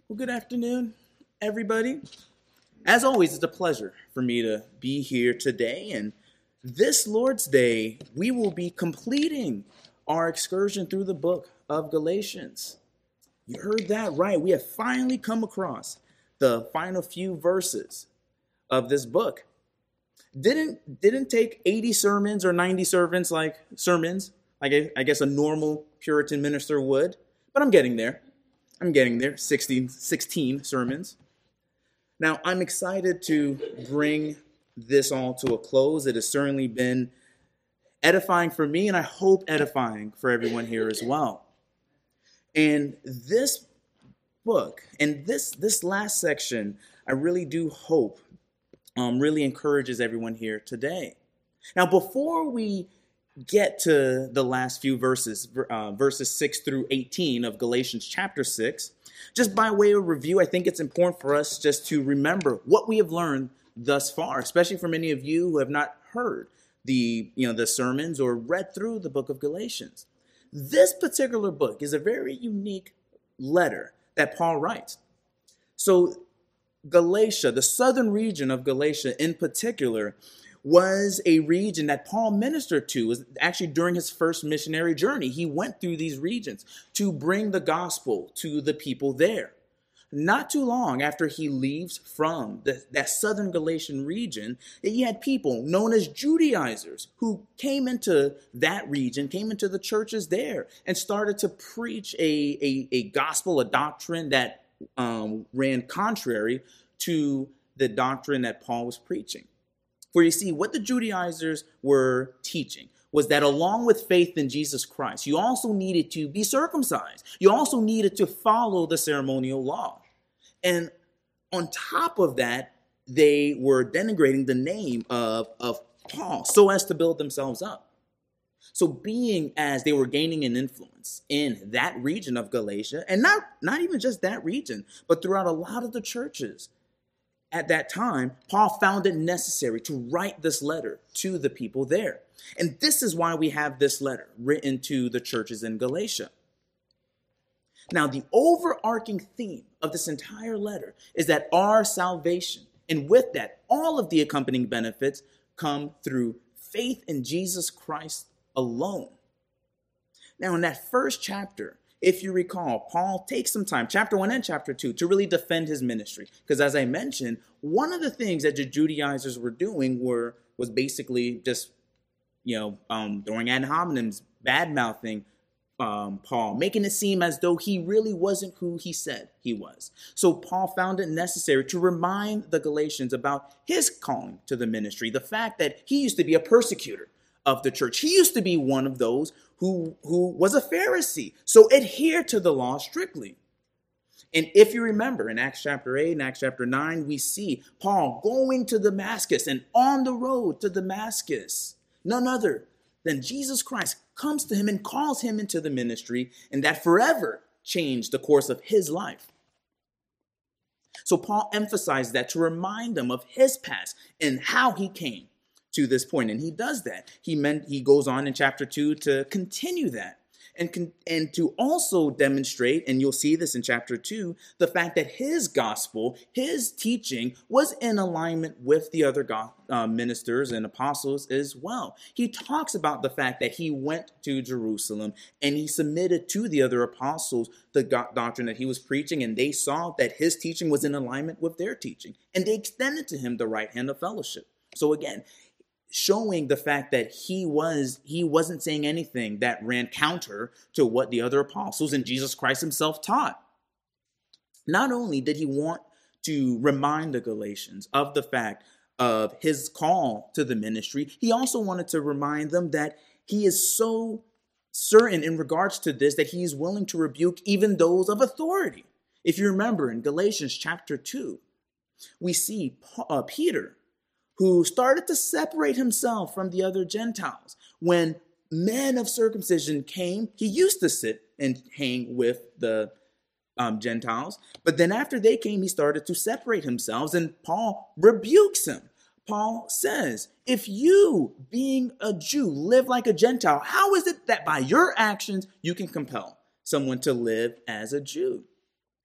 Well, good afternoon, everybody. As always, it's a pleasure for me to be here today. And this Lord's Day, we will be completing our excursion through the book of Galatians. You heard that right. We have finally come across the final few verses of this book. Didn't take 80 sermons or 90 sermons like I guess a normal Puritan minister would, but I'm getting there. 16 sermons. Now, I'm excited to bring this all to a close. It has certainly been edifying for me, and I hope edifying for everyone here as well. And this book, and this last section, I really do hope really encourages everyone here today. Now, before we get to the last few verses 6 through 18 of Galatians chapter 6, just by way of review, I think it's important for us just to remember what we have learned thus far, especially for many of you who have not heard the sermons or read through the book of Galatians. This particular book is a very unique letter that Paul writes. So Galatia, the southern region of Galatia in particular, was a region that Paul ministered to. Was actually during his first missionary journey. He went through these regions to bring the gospel to the people there. Not too long after he leaves from that southern Galatian region, he had people known as Judaizers who came into that region, came into the churches there, and started to preach a gospel, a doctrine that ran contrary to the doctrine that Paul was preaching. For you see, what the Judaizers were teaching was that along with faith in Jesus Christ, you also needed to be circumcised. You also needed to follow the ceremonial law. And on top of that, they were denigrating the name of Paul so as to build themselves up. So being as they were gaining an influence in that region of Galatia, and not even just that region, but throughout a lot of the churches, at that time, Paul found it necessary to write this letter to the people there. And this is why we have this letter written to the churches in Galatia. Now, the overarching theme of this entire letter is that our salvation, and with that, all of the accompanying benefits come through faith in Jesus Christ alone. Now, in that first chapter, if you recall, Paul takes some time, chapter 1 and chapter 2, to really defend his ministry. Because as I mentioned, one of the things that the Judaizers were doing was basically just, throwing ad hominems, bad-mouthing Paul, making it seem as though he really wasn't who he said he was. So Paul found it necessary to remind the Galatians about his calling to the ministry, the fact that he used to be a persecutor of the church. He used to be one of those who was a Pharisee, so adhere to the law strictly. And if you remember, in Acts chapter 8 and Acts chapter 9, we see Paul going to Damascus, and on the road to Damascus, none other than Jesus Christ comes to him and calls him into the ministry, and that forever changed the course of his life. So Paul emphasized that to remind them of his past and how he came to this point. And he does that. He goes on in chapter 2 to continue that and to also demonstrate, and you'll see this in chapter 2, the fact that his gospel, his teaching was in alignment with the other ministers and apostles as well. He talks about the fact that he went to Jerusalem and he submitted to the other apostles the doctrine that he was preaching, and they saw that his teaching was in alignment with their teaching, and they extended to him the right hand of fellowship. So again, showing the fact that he wasn't saying anything that ran counter to what the other apostles and Jesus Christ himself taught. Not only did he want to remind the Galatians of the fact of his call to the ministry, he also wanted to remind them that he is so certain in regards to this that he is willing to rebuke even those of authority. If you remember in Galatians chapter 2, we see Peter, who started to separate himself from the other Gentiles. When men of circumcision came, he used to sit and hang with the Gentiles. But then after they came, he started to separate himself, and Paul rebukes him. Paul says, if you, being a Jew, live like a Gentile, how is it that by your actions you can compel someone to live as a Jew?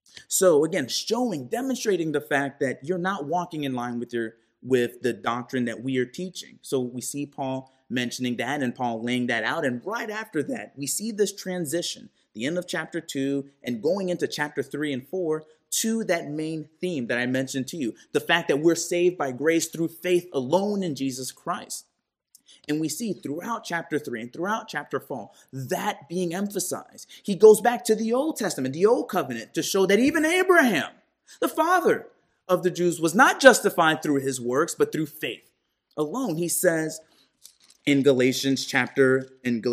So again, demonstrating the fact that you're not walking in line with the doctrine that we are teaching. So we see Paul mentioning that and Paul laying that out. And right after that, we see this transition, the end of chapter 2 and going into chapter 3 and 4 to that main theme that I mentioned to you, the fact that we're saved by grace through faith alone in Jesus Christ. And we see throughout chapter 3 and throughout chapter 4, that being emphasized. He goes back to the Old Testament, the Old Covenant, to show that even Abraham, the father of the Jews, was not justified through his works, but through faith alone. He says in Galatians chapter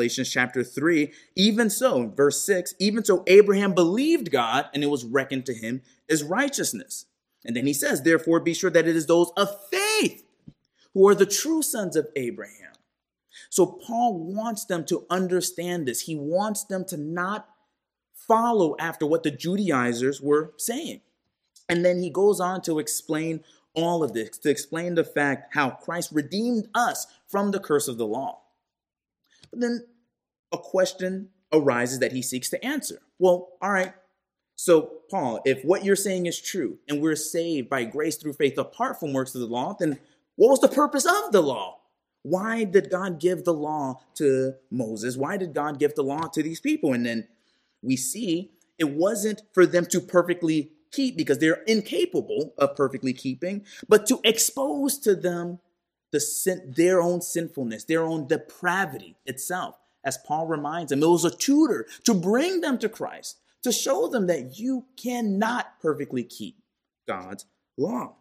3, even so, in verse 6, even so Abraham believed God, and it was reckoned to him as righteousness. And then he says, therefore be sure that it is those of faith who are the true sons of Abraham. So Paul wants them to understand this. He wants them to not follow after what the Judaizers were saying. And then he goes on to explain all of this, to explain the fact how Christ redeemed us from the curse of the law. But then a question arises that he seeks to answer. Well, all right. So Paul, if what you're saying is true and we're saved by grace through faith apart from works of the law, then what was the purpose of the law? Why did God give the law to Moses? Why did God give the law to these people? And then we see it wasn't for them to perfectly keep because they're incapable of perfectly keeping, but to expose to them their own sinfulness, their own depravity itself. As Paul reminds them, it was a tutor to bring them to Christ, to show them that you cannot perfectly keep God's law.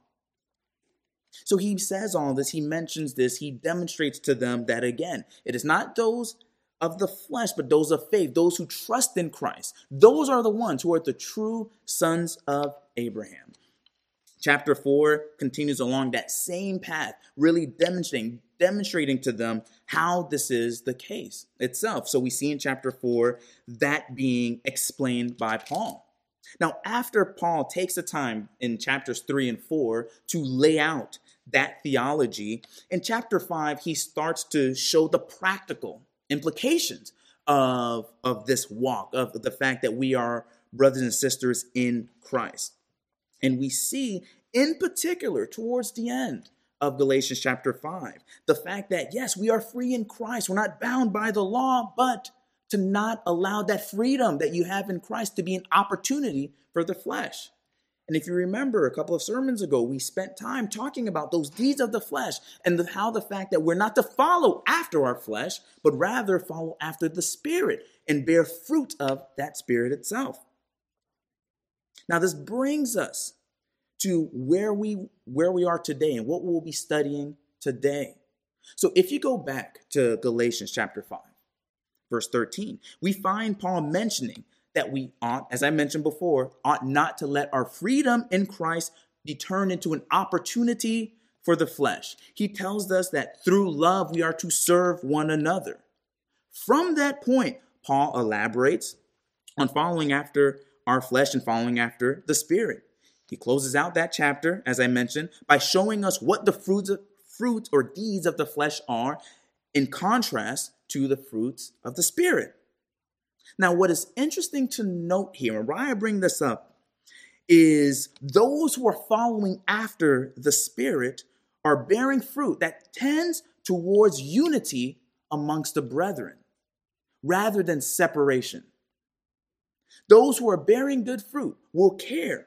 So he says all this, he mentions this, he demonstrates to them that, again, it is not those of the flesh, but those of faith, those who trust in Christ. Those are the ones who are the true sons of Abraham. Chapter 4 continues along that same path, really demonstrating to them how this is the case itself. So we see in chapter 4 that being explained by Paul. Now, after Paul takes the time in chapters 3 and 4 to lay out that theology, in chapter 5, he starts to show the practical implications of this walk, of the fact that we are brothers and sisters in Christ. And we see, in particular, towards the end of Galatians chapter 5, the fact that, yes, we are free in Christ. We're not bound by the law, but to not allow that freedom that you have in Christ to be an opportunity for the flesh. And if you remember a couple of sermons ago, we spent time talking about those deeds of the flesh and how the fact that we're not to follow after our flesh, but rather follow after the Spirit and bear fruit of that Spirit itself. Now, this brings us to where we are today and what we'll be studying today. So if you go back to Galatians chapter 5, verse 13, we find Paul mentioning that we ought, as I mentioned before, ought not to let our freedom in Christ be turned into an opportunity for the flesh. He tells us that through love we are to serve one another. From that point, Paul elaborates on following after our flesh and following after the Spirit. He closes out that chapter, as I mentioned, by showing us what the fruits or deeds of the flesh are in contrast to the fruits of the Spirit. Now, what is interesting to note here, and why I bring this up, is those who are following after the Spirit are bearing fruit that tends towards unity amongst the brethren, rather than separation. Those who are bearing good fruit will care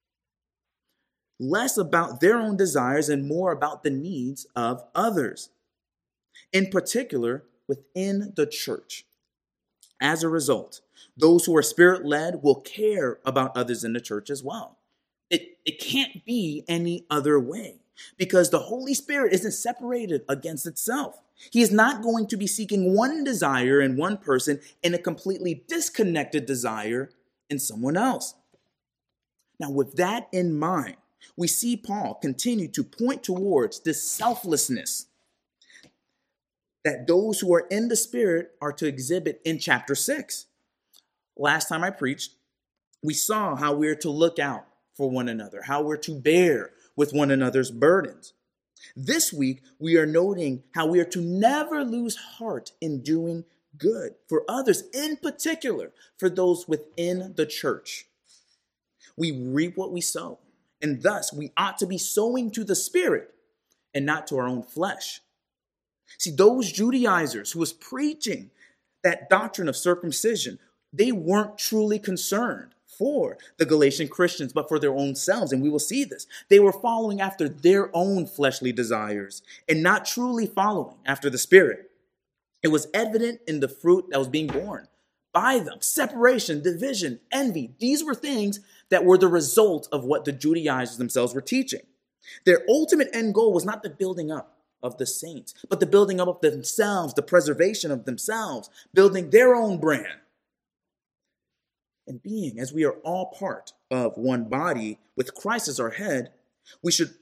less about their own desires and more about the needs of others, in particular within the church. As a result, those who are Spirit-led will care about others in the church as well. It can't be any other way because the Holy Spirit isn't separated against itself. He is not going to be seeking one desire in one person and a completely disconnected desire in someone else. Now, with that in mind, we see Paul continue to point towards this selflessness that those who are in the Spirit are to exhibit in chapter 6. Last time I preached, we saw how we're to look out for one another, how we're to bear with one another's burdens. This week, we are noting how we are to never lose heart in doing good for others, in particular for those within the church. We reap what we sow. And thus, we ought to be sowing to the Spirit and not to our own flesh. See, those Judaizers who was preaching that doctrine of circumcision, they weren't truly concerned for the Galatian Christians, but for their own selves. And we will see this. They were following after their own fleshly desires and not truly following after the Spirit. It was evident in the fruit that was being borne by them. Separation, division, envy. These were things that were the result of what the Judaizers themselves were teaching. Their ultimate end goal was not the building up of the saints, but the building up of themselves, the preservation of themselves, building their own brand. And being, as we are all part of one body with Christ as our head, we should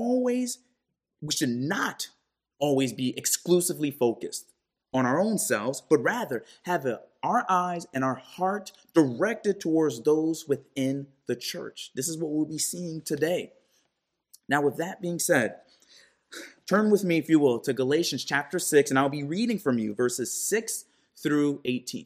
not always be exclusively focused on our own selves, but rather have our eyes and our heart directed towards those within the church. This is what we'll be seeing today. Now, with that being said, turn with me, if you will, to Galatians chapter 6, and I'll be reading from you verses 6 through 18.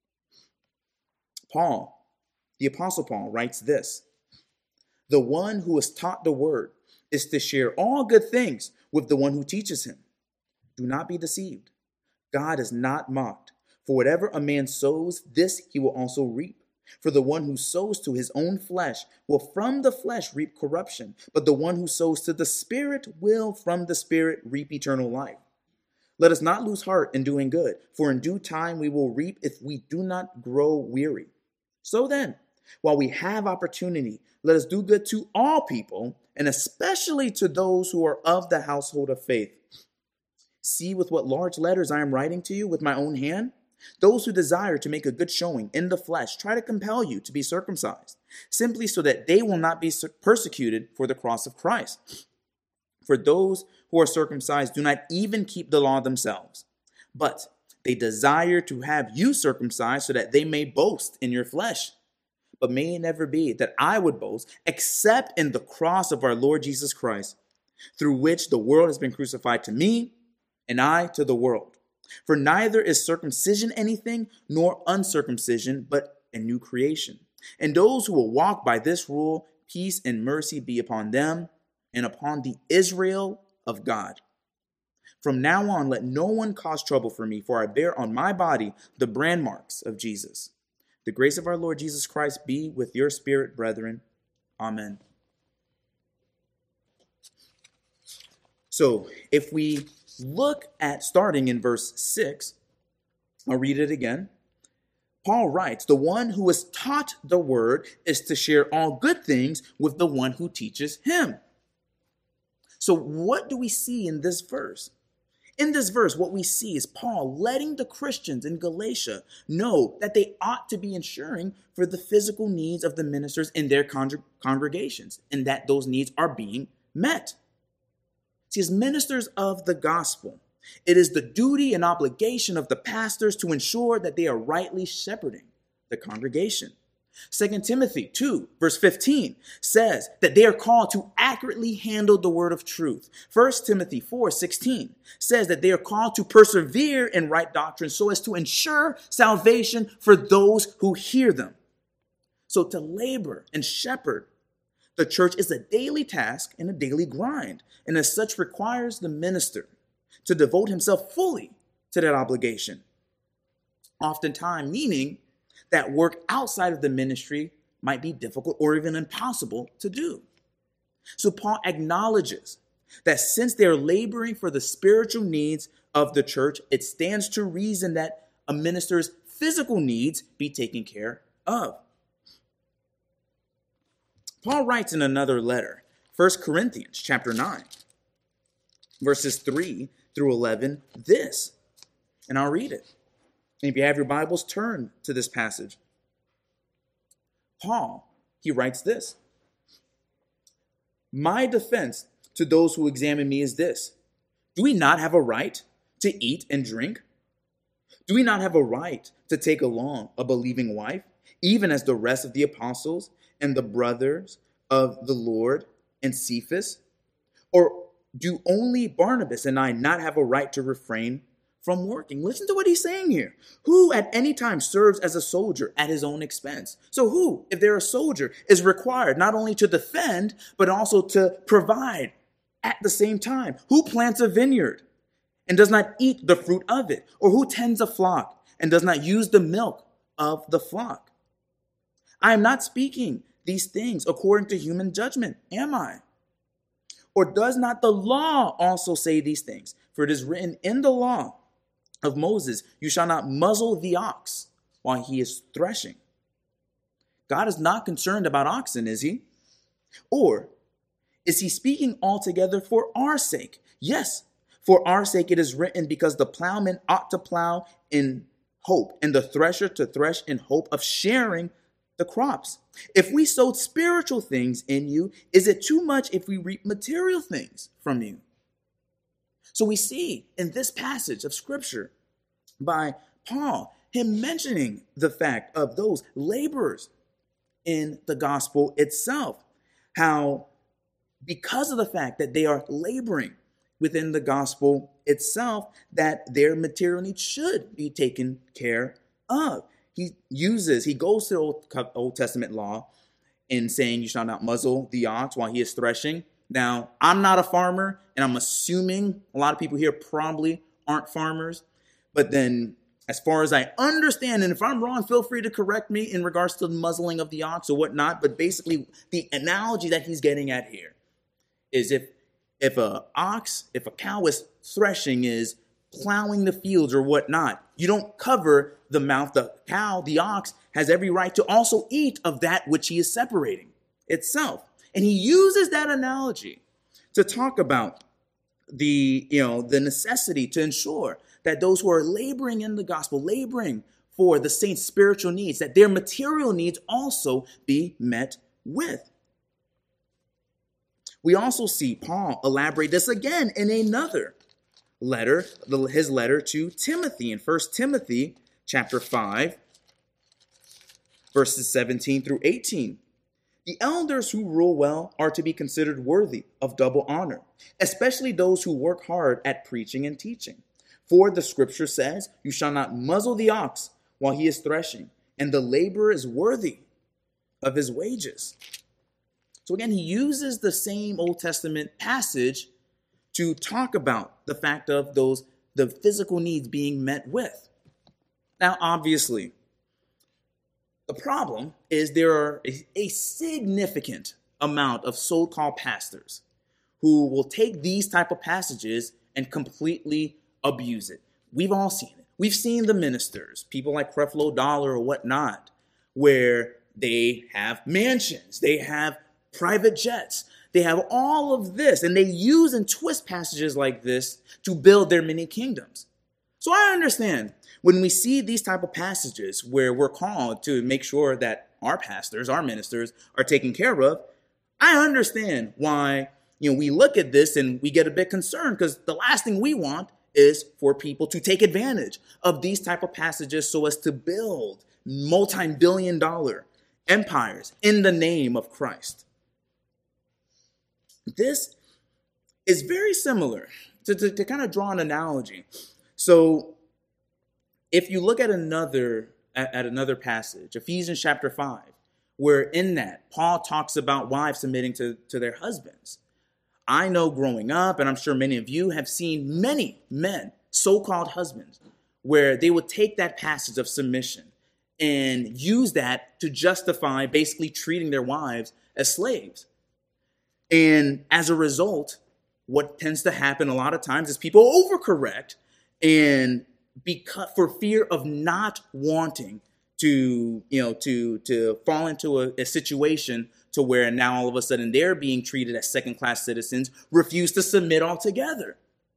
Paul, the Apostle Paul, writes this: "The one who is taught the word is to share all good things with the one who teaches him. Do not be deceived. God is not mocked. For whatever a man sows, this he will also reap. For the one who sows to his own flesh will from the flesh reap corruption, but the one who sows to the Spirit will from the Spirit reap eternal life. Let us not lose heart in doing good, for in due time we will reap if we do not grow weary. So then, while we have opportunity, let us do good to all people, and especially to those who are of the household of faith. See with what large letters I am writing to you with my own hand. Those who desire to make a good showing in the flesh try to compel you to be circumcised, simply so that they will not be persecuted for the cross of Christ. For those who are circumcised do not even keep the law themselves, but they desire to have you circumcised so that they may boast in your flesh. But may it never be that I would boast except in the cross of our Lord Jesus Christ, through which the world has been crucified to me and I to the world. For neither is circumcision anything, nor uncircumcision, but a new creation. And those who will walk by this rule, peace and mercy be upon them and upon the Israel of God. From now on, let no one cause trouble for me, for I bear on my body the brand marks of Jesus. The grace of our Lord Jesus Christ be with your spirit, brethren. Amen." So if we look at starting in verse 6, I'll read it again. Paul writes, "The one who is taught the word is to share all good things with the one who teaches him." So what do we see in this verse? In this verse, what we see is Paul letting the Christians in Galatia know that they ought to be ensuring for the physical needs of the ministers in their congregations, and that those needs are being met. See, as ministers of the gospel, it is the duty and obligation of the pastors to ensure that they are rightly shepherding the congregation. 2 Timothy 2, verse 15 says that they are called to accurately handle the word of truth. 1 Timothy 4:16 says that they are called to persevere in right doctrine so as to ensure salvation for those who hear them. So to labor and shepherd the church is a daily task and a daily grind, and as such requires the minister to devote himself fully to that obligation. Oftentimes meaning that work outside of the ministry might be difficult or even impossible to do. So Paul acknowledges that since they are laboring for the spiritual needs of the church, it stands to reason that a minister's physical needs be taken care of. Paul writes in another letter, 1 Corinthians chapter 9, verses 3 through 11, this, and I'll read it. And if you have your Bibles, turn to this passage. Paul, he writes this: "My defense to those who examine me is this: do we not have a right to eat and drink? Do we not have a right to take along a believing wife, even as the rest of the apostles and the brothers of the Lord and Cephas? Or do only Barnabas and I not have a right to refrain from working. Listen to what he's saying here. Who at any time serves as a soldier at his own expense? So who, if they're a soldier, is required not only to defend, but also to provide at the same time? Who plants a vineyard and does not eat the fruit of it? Or who tends a flock and does not use the milk of the flock? I am not speaking these things according to human judgment, am I? Or does not the law also say these things? For it is written in the law of Moses, you shall not muzzle the ox while he is threshing. God is not concerned about oxen, is he? Or is he speaking altogether for our sake? Yes, for our sake it is written, because the plowman ought to plow in hope, and the thresher to thresh in hope of sharing the crops. If we sowed spiritual things in you, is it too much if we reap material things from you? So we see in this passage of scripture by Paul, him mentioning the fact of those laborers in the gospel itself, how because of the fact that they are laboring within the gospel itself, that their material needs should be taken care of. He goes to the Old Testament law in saying you shall not muzzle the ox while he is threshing. Now, I'm not a farmer, and I'm assuming a lot of people here probably aren't farmers. But then, as far as I understand, and if I'm wrong, feel free to correct me in regards to the muzzling of the ox or whatnot. But basically, the analogy that he's getting at here is if a cow is threshing, is plowing the fields or whatnot, you don't cover the mouth. The ox has every right to also eat of that which he is separating itself. And he uses that analogy to talk about the necessity to ensure that those who are laboring in the gospel, laboring for the saints' spiritual needs, that their material needs also be met with. We also see Paul elaborate this again in another letter, his letter to Timothy in 1 Timothy chapter 5, verses 17 through 18. The elders who rule well are to be considered worthy of double honor, especially those who work hard at preaching and teaching. For the scripture says, you shall not muzzle the ox while he is threshing, and the laborer is worthy of his wages. So again, he uses the same Old Testament passage to talk about the fact of the physical needs being met with. Now, obviously, the problem is there are a significant amount of so-called pastors who will take these type of passages and completely abuse it. We've all seen it. We've seen the ministers, people like Creflo Dollar or whatnot, where they have mansions, they have private jets, they have all of this, and they use and twist passages like this to build their mini kingdoms. So I understand when we see these type of passages where we're called to make sure that our pastors, our ministers are taken care of, I understand why we look at this and we get a bit concerned, because the last thing we want is for people to take advantage of these type of passages so as to build multi-billion-dollar empires in the name of Christ. This is very similar to kind of draw an analogy. So if you look at another passage, Ephesians chapter 5, where in that Paul talks about wives submitting to their husbands. I know growing up, and I'm sure many of you have seen many men, so-called husbands, where they would take that passage of submission and use that to justify basically treating their wives as slaves. And as a result, what tends to happen a lot of times is people overcorrect, and because for fear of not wanting to fall into a situation to where now all of a sudden they're being treated as second-class citizens, refuse to submit altogether.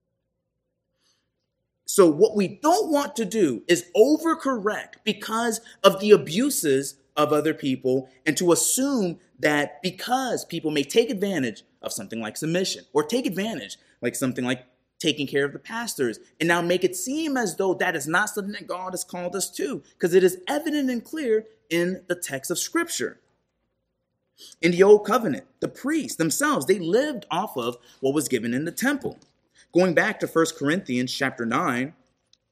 So what we don't want to do is overcorrect because of the abuses of other people, and to assume that because people may take advantage of something like submission, or take advantage like something like taking care of the pastors, and now make it seem as though that is not something that God has called us to, because it is evident and clear in the text of Scripture. In the Old Covenant, the priests themselves, they lived off of what was given in the temple. Going back to 1 Corinthians chapter 9,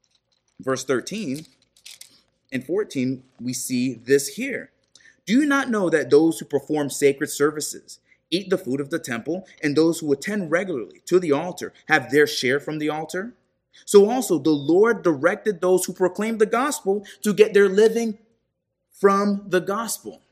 verse 13 and 14, we see this here. Do you not know that those who perform sacred services eat the food of the temple, and those who attend regularly to the altar have their share from the altar? So also the Lord directed those who proclaim the gospel to get their living from the gospel.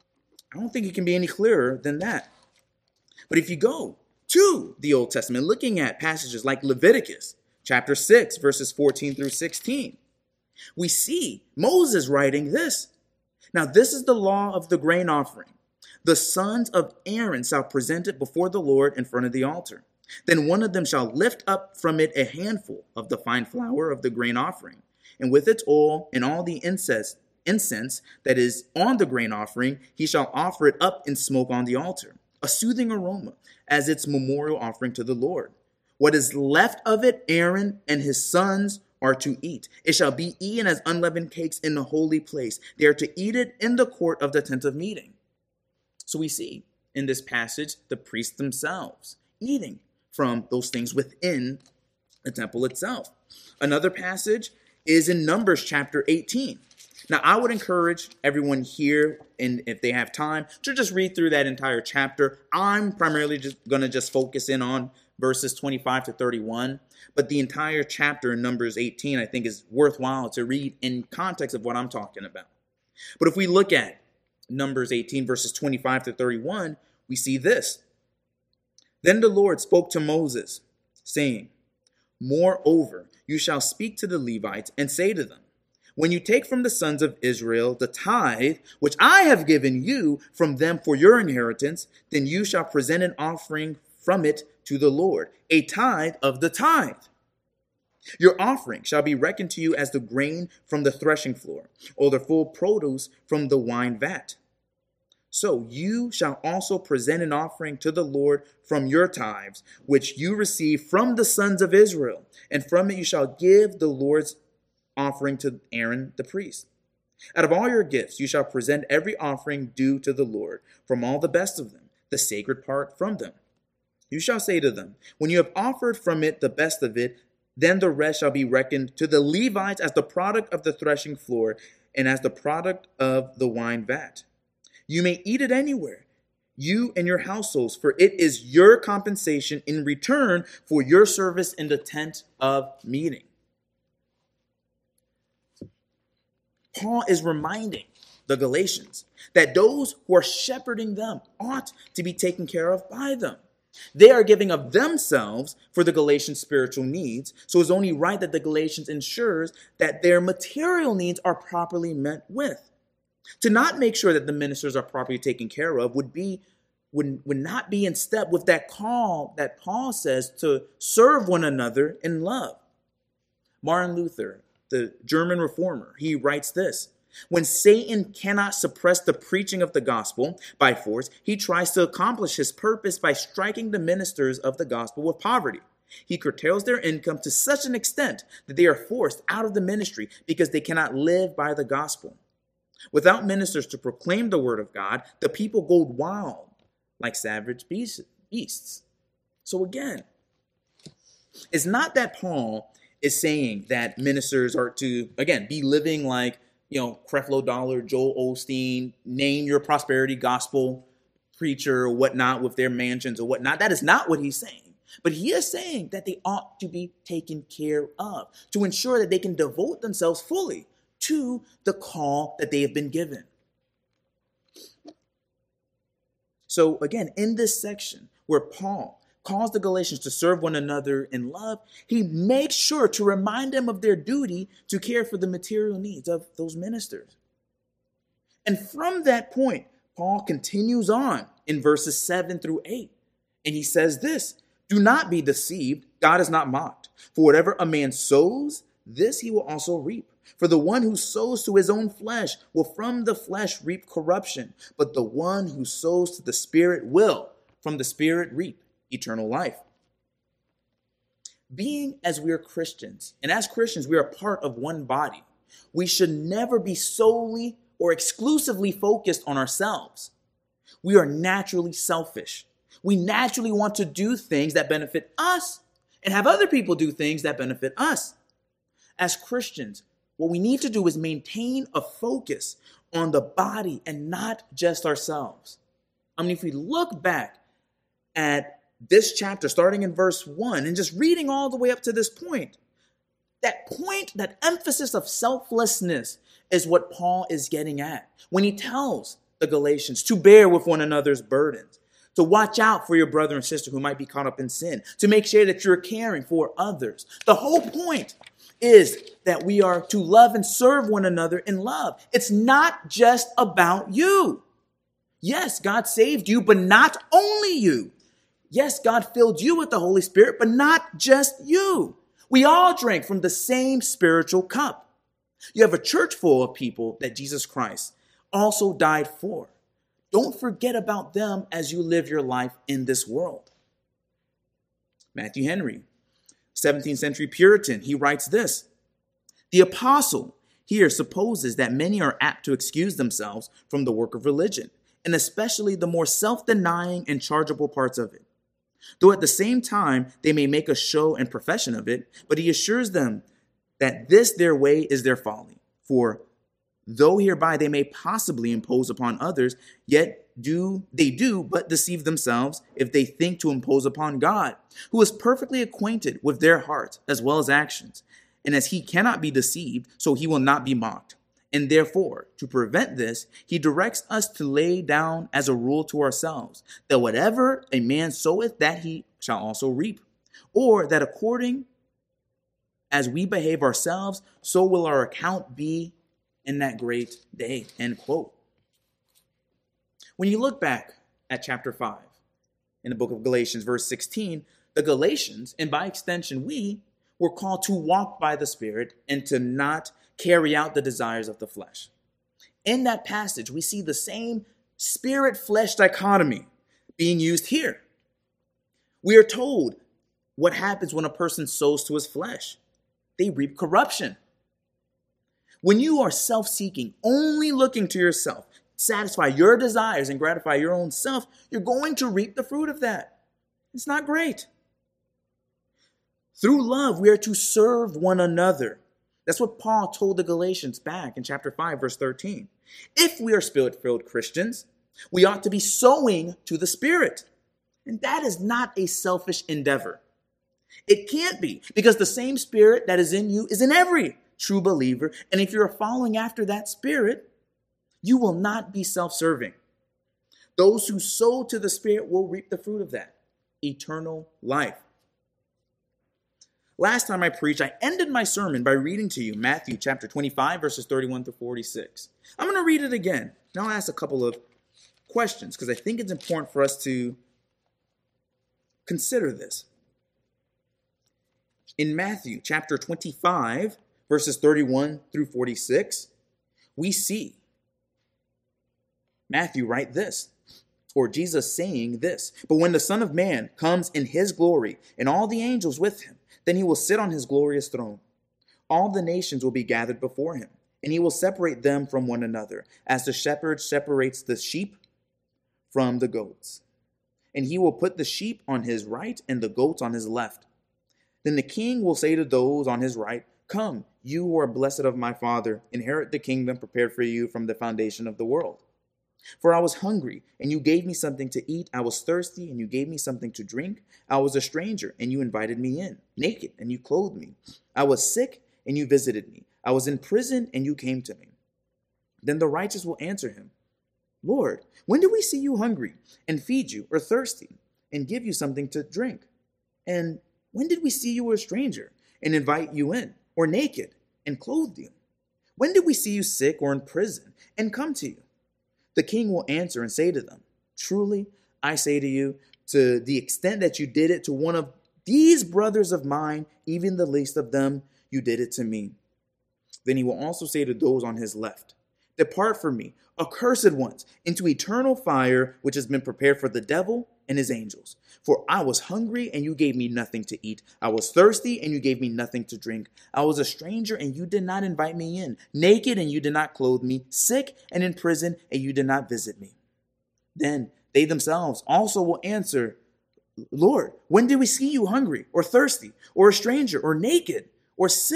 I don't think it can be any clearer than that. But if you go to the Old Testament, looking at passages like Leviticus chapter 6, verses 14 through 16, we see Moses writing this. Now, this is the law of the grain offering. The sons of Aaron shall present it before the Lord in front of the altar. Then one of them shall lift up from it a handful of the fine flour of the grain offering, and with its oil and all the incense that is on the grain offering, he shall offer it up in smoke on the altar, a soothing aroma, as its memorial offering to the Lord. What is left of it, Aaron and his sons are to eat. It shall be eaten as unleavened cakes in the holy place. They are to eat it in the court of the tent of meeting. So we see in this passage the priests themselves eating from those things within the temple itself. Another passage is in Numbers chapter 18. Now, I would encourage everyone here, and if they have time, to just read through that entire chapter. I'm primarily just going to focus in on verses 25 to 31. But the entire chapter in Numbers 18, I think, is worthwhile to read in context of what I'm talking about. But if we look at Numbers 18, verses 25 to 31, we see this. Then the Lord spoke to Moses, saying, Moreover, you shall speak to the Levites and say to them, when you take from the sons of Israel the tithe, which I have given you from them for your inheritance, then you shall present an offering from it to the Lord, a tithe of the tithe. Your offering shall be reckoned to you as the grain from the threshing floor, or the full produce from the wine vat. So you shall also present an offering to the Lord from your tithes, which you receive from the sons of Israel, and from it you shall give the Lord's offering to Aaron the priest. Out of all your gifts you shall present every offering due to the Lord, from all the best of them, the sacred part from them. You shall say to them, when you have offered from it the best of it, then the rest shall be reckoned to the Levites as the product of the threshing floor and as the product of the wine vat. You may eat it anywhere, you and your households, for it is your compensation in return for your service in the tent of meeting. Paul is reminding the Galatians that those who are shepherding them ought to be taken care of by them. They are giving of themselves for the Galatians' spiritual needs, so it's only right that the Galatians ensures that their material needs are properly met with. To not make sure that the ministers are properly taken care of would not be in step with that call that Paul says to serve one another in love. Martin Luther, the German reformer, he writes this: when Satan cannot suppress the preaching of the gospel by force, he tries to accomplish his purpose by striking the ministers of the gospel with poverty. He curtails their income to such an extent that they are forced out of the ministry because they cannot live by the gospel. Without ministers to proclaim the word of God, the people go wild like savage beasts. So again, it's not that Paul is saying that ministers are to, again, be living like, Creflo Dollar, Joel Osteen, name your prosperity gospel preacher or whatnot with their mansions or whatnot. That is not what he's saying. But he is saying that they ought to be taken care of to ensure that they can devote themselves fully to the call that they have been given. So again, in this section where Paul calls the Galatians to serve one another in love, he makes sure to remind them of their duty to care for the material needs of those ministers. And from that point, Paul continues on in verses 7 through 8. And he says this: do not be deceived, God is not mocked. For whatever a man sows, this he will also reap. For the one who sows to his own flesh will from the flesh reap corruption, but the one who sows to the Spirit will from the Spirit reap eternal life. Being as we are Christians, and as Christians we are part of one body, we should never be solely or exclusively focused on ourselves. We are naturally selfish. We naturally want to do things that benefit us and have other people do things that benefit us. As Christians, what we need to do is maintain a focus on the body and not just ourselves. I mean, if we look back at this chapter, starting in verse 1, and just reading all the way up to this point, that emphasis of selflessness is what Paul is getting at when he tells the Galatians to bear with one another's burdens, to watch out for your brother and sister who might be caught up in sin, to make sure that you're caring for others. The whole point is that we are to love and serve one another in love. It's not just about you. Yes, God saved you, but not only you. Yes, God filled you with the Holy Spirit, but not just you. We all drank from the same spiritual cup. You have a church full of people that Jesus Christ also died for. Don't forget about them as you live your life in this world. Matthew Henry, 17th century Puritan, he writes this: the apostle here supposes that many are apt to excuse themselves from the work of religion, and especially the more self-denying and chargeable parts of it, though at the same time they may make a show and profession of it. But he assures them that this their way is their folly. For though hereby they may possibly impose upon others, yet they do but deceive themselves if they think to impose upon God, who is perfectly acquainted with their hearts as well as actions. And as he cannot be deceived, so he will not be mocked. And therefore, to prevent this, he directs us to lay down as a rule to ourselves, that whatever a man soweth, that he shall also reap. Or that according as we behave ourselves, so will our account be in that great day. End quote. When you look back at chapter 5 in the book of Galatians, verse 16, the Galatians, and by extension we, were called to walk by the Spirit and to not carry out the desires of the flesh. In that passage, we see the same spirit-flesh dichotomy being used here. We are told what happens when a person sows to his flesh. They reap corruption. When you are self-seeking, only looking to yourself, satisfy your desires and gratify your own self, you're going to reap the fruit of that. It's not great. Through love, we are to serve one another. That's what Paul told the Galatians back in chapter 5, verse 13. If we are Spirit-filled Christians, we ought to be sowing to the Spirit. And that is not a selfish endeavor. It can't be, because the same Spirit that is in you is in every true believer. And if you're following after that Spirit, you will not be self-serving. Those who sow to the Spirit will reap the fruit of that, eternal life. Last time I preached, I ended my sermon by reading to you Matthew chapter 25, verses 31 through 46. I'm going to read it again. Now I'll ask a couple of questions because I think it's important for us to consider this. In Matthew chapter 25, verses 31 through 46, we see Matthew write this, or Jesus saying this: but when the Son of Man comes in his glory and all the angels with him, then he will sit on his glorious throne. All the nations will be gathered before him, and he will separate them from one another, as the shepherd separates the sheep from the goats. And he will put the sheep on his right and the goats on his left. Then the king will say to those on his right, "Come, you who are blessed of my Father, inherit the kingdom prepared for you from the foundation of the world. For I was hungry, and you gave me something to eat. I was thirsty, and you gave me something to drink. I was a stranger, and you invited me in. Naked, and you clothed me. I was sick, and you visited me. I was in prison, and you came to me." Then the righteous will answer him, "Lord, when did we see you hungry and feed you, or thirsty and give you something to drink? And when did we see you a stranger and invite you in, or naked and clothed you? When did we see you sick or in prison and come to you?" The king will answer and say to them, "Truly, I say to you, to the extent that you did it to one of these brothers of mine, even the least of them, you did it to me." Then he will also say to those on his left, "Depart from me, accursed ones, into eternal fire, which has been prepared for the devil and his angels. For I was hungry, and you gave me nothing to eat. I was thirsty, and you gave me nothing to drink. I was a stranger, and you did not invite me in. Naked, and you did not clothe me. Sick and in prison, and you did not visit me." Then they themselves also will answer, "Lord, when did we see you hungry or thirsty or a stranger or naked or sick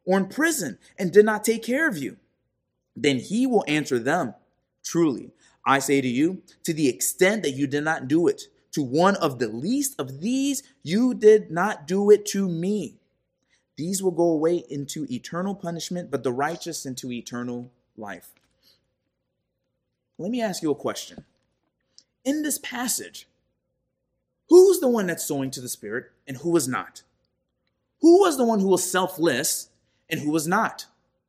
or in prison and did not take care of you? Then he will answer them, truly, I say to you, to the extent that you did not do it to one of the least of these, you did not do it to me. These will go away into eternal punishment, but the righteous into eternal life. Let me ask you a question. In this passage, who's the one that's sowing to the Spirit and who is not? Who was the one who was selfless and who was not?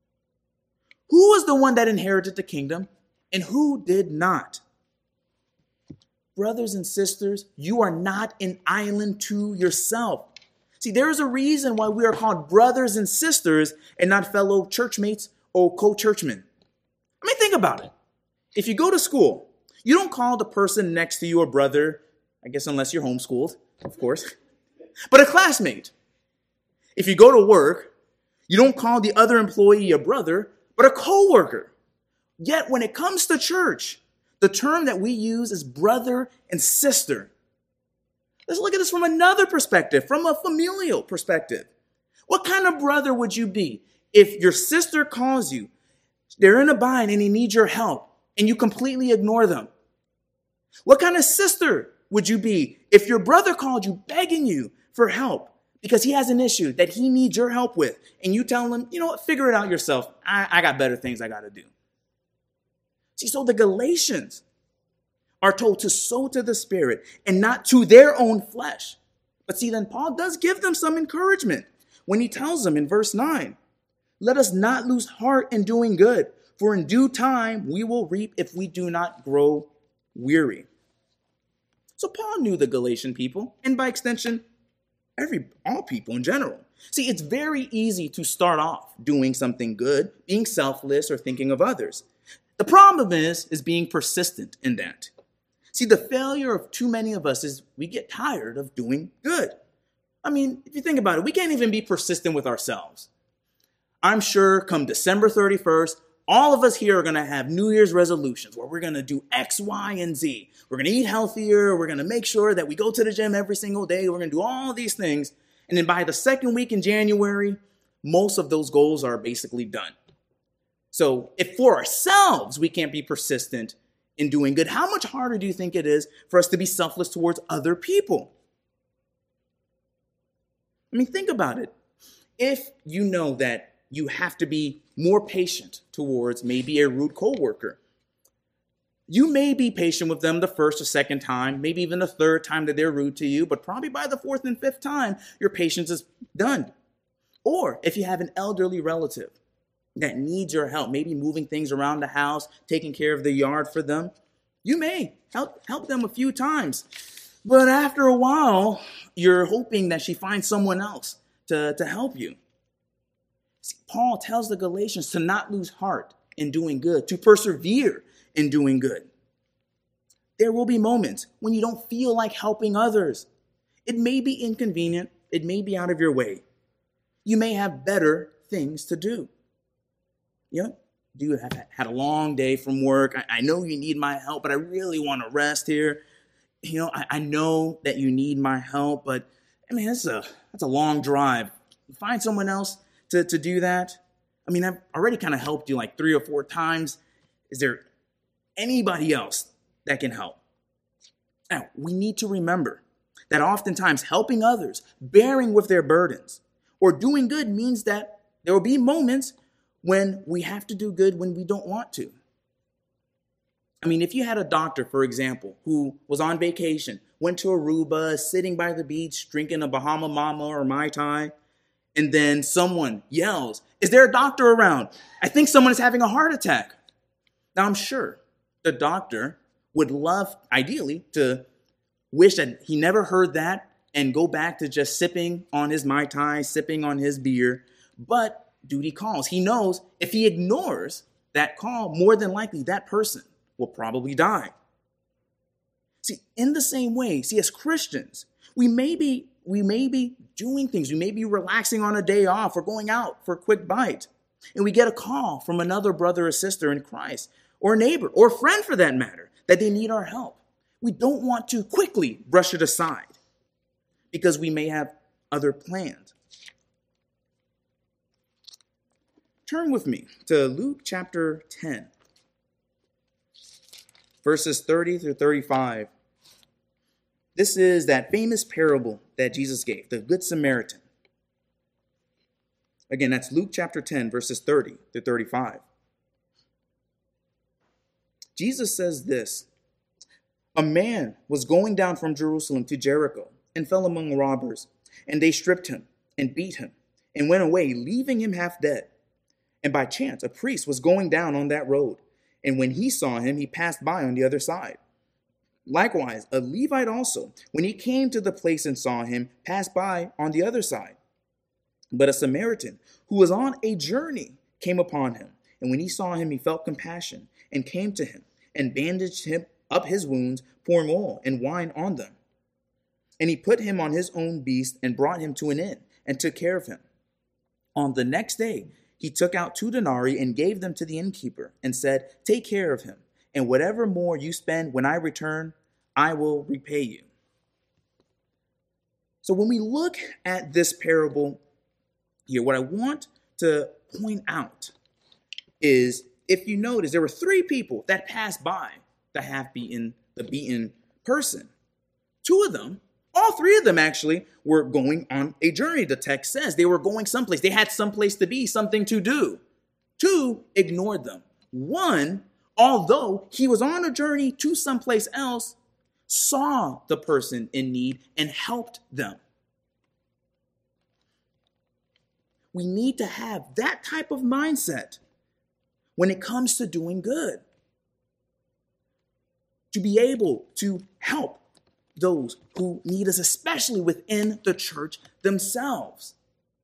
Who was the one that inherited the kingdom and who did not? Brothers and sisters, you are not an island to yourself. See, there is a reason why we are called brothers and sisters and not fellow churchmates or co-churchmen. I mean, think about it. If you go to school, you don't call the person next to you a brother, I guess unless you're homeschooled, of course, but a classmate. If you go to work, you don't call the other employee a brother, but a co-worker. Yet when it comes to church, the term that we use is brother and sister. Let's look at this from another perspective, from a familial perspective. What kind of brother would you be if your sister calls you, they're in a bind and they need your help, and you completely ignore them? What kind of sister would you be if your brother called you begging you for help because he has an issue that he needs your help with, and you tell him, you know what, figure it out yourself. I got better things I got to do. See, so the Galatians are told to sow to the Spirit and not to their own flesh. But see, then Paul does give them some encouragement when he tells them in verse 9, let us not lose heart in doing good, for in due time we will reap if we do not grow weary. So Paul knew the Galatian people, and by extension, all people in general. See, it's very easy to start off doing something good, being selfless, or thinking of others. The problem is being persistent in that. See, the failure of too many of us is we get tired of doing good. I mean, if you think about it, we can't even be persistent with ourselves. I'm sure come December 31st, all of us here are going to have New Year's resolutions where we're going to do X, Y, and Z. We're going to eat healthier. We're going to make sure that we go to the gym every single day. We're going to do all these things. And then by the second week in January, most of those goals are basically done. So if for ourselves we can't be persistent in doing good, how much harder do you think it is for us to be selfless towards other people? I mean, think about it. If you know that you have to be more patient towards maybe a rude coworker, you may be patient with them the first or second time, maybe even the third time that they're rude to you, but probably by the fourth and fifth time, your patience is done. Or if you have an elderly relative that needs your help, maybe moving things around the house, taking care of the yard for them, you may help them a few times. But after a while, you're hoping that she finds someone else to help you. See, Paul tells the Galatians to not lose heart in doing good, to persevere in doing good. There will be moments when you don't feel like helping others. It may be inconvenient. It may be out of your way. You may have better things to do. You know, do you have had a long day from work? I know you need my help, but I really want to rest here. You know, I know that you need my help, but I mean, that's a long drive. Find someone else to do that. I mean, I've already kind of helped you like 3 or 4 times. Is there anybody else that can help? Now, we need to remember that oftentimes helping others, bearing with their burdens, or doing good means that there will be moments when we have to do good when we don't want to. I mean, if you had a doctor, for example, who was on vacation, went to Aruba, sitting by the beach, drinking a Bahama Mama or Mai Tai, and then someone yells, is there a doctor around? I think someone is having a heart attack. Now, I'm sure the doctor would love, ideally, to wish that he never heard that and go back to just sipping on his Mai Tai, sipping on his beer. But duty calls. He knows if he ignores that call, more than likely that person will probably die. See, in the same way, as Christians, we may be doing things. We may be relaxing on a day off or going out for a quick bite. And we get a call from another brother or sister in Christ, or a neighbor, or a friend for that matter, that they need our help. We don't want to quickly brush it aside because we may have other plans. turn with me to Luke chapter 10, verses 30 through 35. This is that famous parable that Jesus gave, the Good Samaritan. Again, that's Luke chapter 10, verses 30 through 35. Jesus says this: "A man was going down from Jerusalem to Jericho and fell among robbers, and they stripped him and beat him and went away, leaving him half dead. And by chance, a priest was going down on that road, and when he saw him, he passed by on the other side. Likewise, a Levite also, when he came to the place and saw him, passed by on the other side. But a Samaritan, who was on a journey, came upon him, and when he saw him, he felt compassion, and came to him, and bandaged him up his wounds, pouring oil and wine on them. And he put him on his own beast, and brought him to an inn, and took care of him. On the next day, he took out 2 denarii and gave them to the innkeeper, and said, 'Take care of him, and whatever more you spend when I return, I will repay you.'" So when we look at this parable here, what I want to point out is, if you notice, there were 3 people that passed by the beaten person. 2 of them, all 3 of them actually, were going on a journey. The text says they were going someplace. They had someplace to be, something to do. 2 ignored them. 1, although he was on a journey to someplace else, saw the person in need and helped them. We need to have that type of mindset when it comes to doing good, to be able to help those who need us, especially within the church themselves.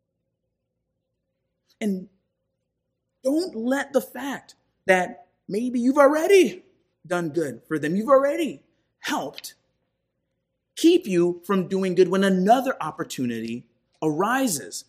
And don't let the fact that maybe you've already done good for them, you've already helped, keep you from doing good when another opportunity arises.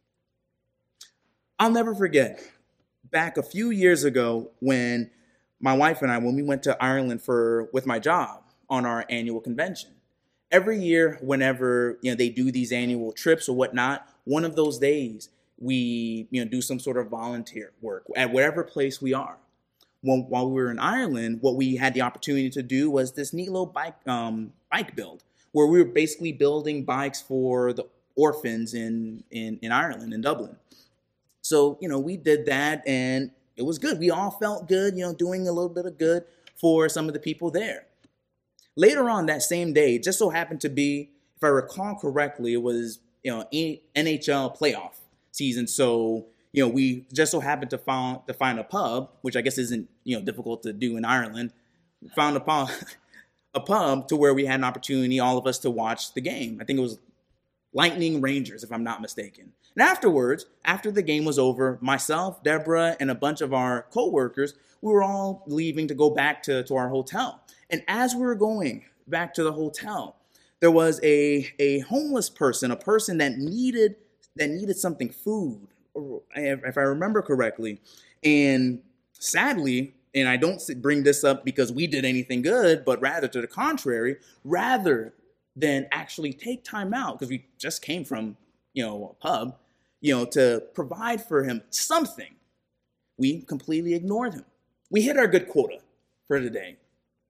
I'll never forget back a few years ago when my wife and I, when we went to Ireland with my job on our annual convention. Every year, whenever they do these annual trips or whatnot, one of those days we do some sort of volunteer work at whatever place we are. While we were in Ireland, what we had the opportunity to do was this neat little bike build, where we were basically building bikes for the orphans in Ireland, in Dublin. So, we did that, and it was good. We all felt good, doing a little bit of good for some of the people there. Later on that same day, it just so happened to be, if I recall correctly, it was, NHL playoff season. So, we just so happened to find a pub, which I guess isn't, difficult to do in Ireland. We found a pub to where we had an opportunity, all of us, to watch the game. I think it was Lightning Rangers, if I'm not mistaken. And afterwards, after the game was over, myself, Deborah, and a bunch of our co-workers, we were all leaving to go back to our hotel. And as we were going back to the hotel, there was a homeless person, a person that needed something, food, if I remember correctly. And sadly, and I don't bring this up because we did anything good, but rather to the contrary, rather than actually take time out, because we just came from, a pub, to provide for him something, we completely ignored him. We hit our good quota for the day.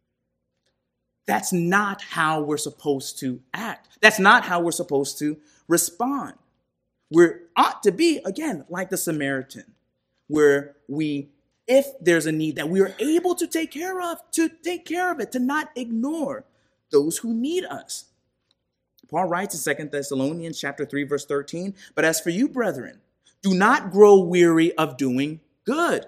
That's not how we're supposed to act. That's not how we're supposed to respond. We ought to be, again, like the Samaritan, where if there's a need that we are able to take care of it, to not ignore those who need us. Paul writes in 2 Thessalonians chapter 3, verse 13, "But as for you, brethren, do not grow weary of doing good."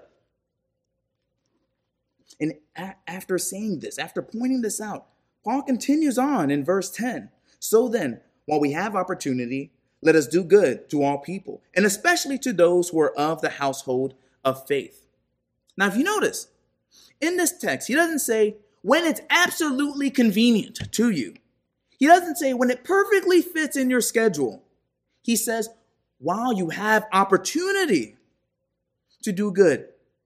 And after saying this, after pointing this out, Paul continues on in verse 10. "So then, while we have opportunity, let us do good to all people, and especially to those who are of the household of faith." Now, if you notice, in this text, he doesn't say when it's absolutely convenient to you. He doesn't say when it perfectly fits in your schedule. He says, while you have opportunity to do good.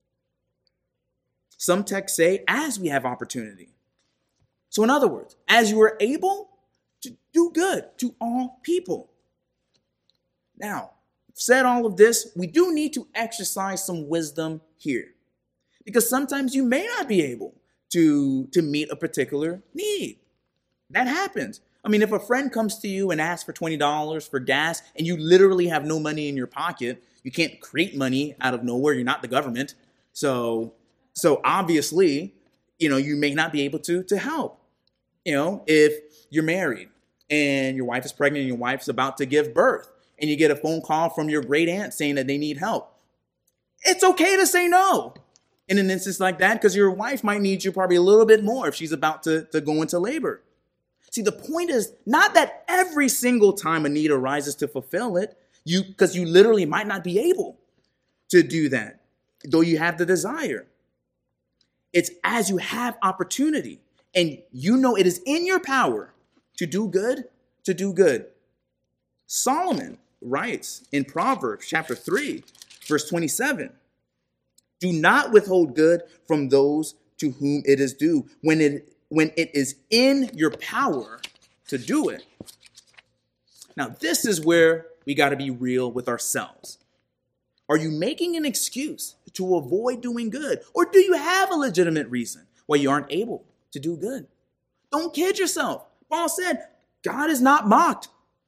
Some texts say, as we have opportunity. So in other words, as you are able to do good to all people. Now, said all of this, we do need to exercise some wisdom here. Because sometimes you may not be able to meet a particular need. That happens. I mean, if a friend comes to you and asks for $20 for gas and you literally have no money in your pocket, you can't create money out of nowhere. You're not the government. So obviously, you may not be able to help. If you're married and your wife is pregnant and your wife's about to give birth and you get a phone call from your great aunt saying that they need help, it's okay to say no in an instance like that, because your wife might need you probably a little bit more if she's about to go into labor. See, the point is not that every single time a need arises to fulfill it, because you literally might not be able to do that, though you have the desire. It's as you have opportunity and it is in your power to do good, to do good. Solomon writes in Proverbs chapter 3, verse 27, "Do not withhold good from those to whom it is due when it is in your power to do it." Now, this is where we got to be real with ourselves. Are you making an excuse to avoid doing good? Or do you have a legitimate reason why you aren't able to do good? Don't kid yourself. Paul said, God is not mocked.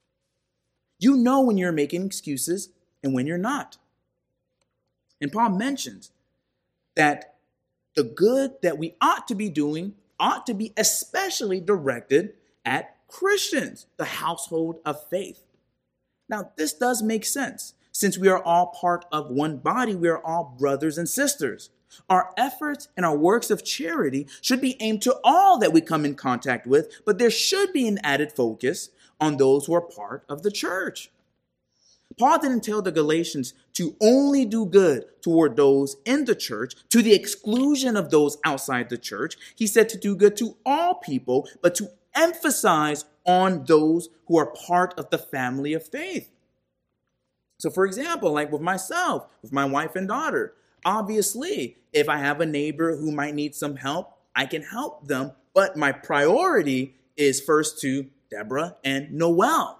You know when you're making excuses and when you're not. And Paul mentions that the good that we ought to be doing ought to be especially directed at Christians, the household of faith. Now, this does make sense. Since we are all part of one body, we are all brothers and sisters. Our efforts and our works of charity should be aimed to all that we come in contact with, but there should be an added focus on those who are part of the church. Paul didn't tell the Galatians to only do good toward those in the church to the exclusion of those outside the church. He said to do good to all people, but to emphasize on those who are part of the family of faith. So, for example, like with myself, with my wife and daughter, obviously, if I have a neighbor who might need some help, I can help them. But my priority is first to Deborah and Noel.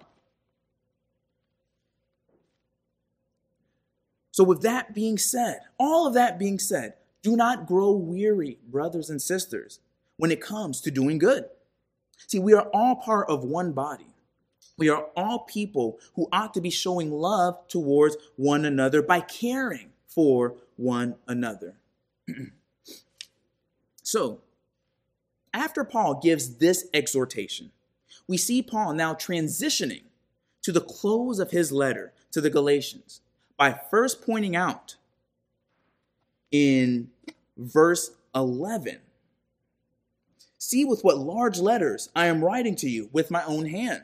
So with that being said, all of that being said, do not grow weary, brothers and sisters, when it comes to doing good. See, we are all part of one body. We are all people who ought to be showing love towards one another by caring for one another. So, after Paul gives this exhortation, we see Paul now transitioning to the close of his letter to the Galatians by first pointing out in verse 11, "See with what large letters I am writing to you with my own hand."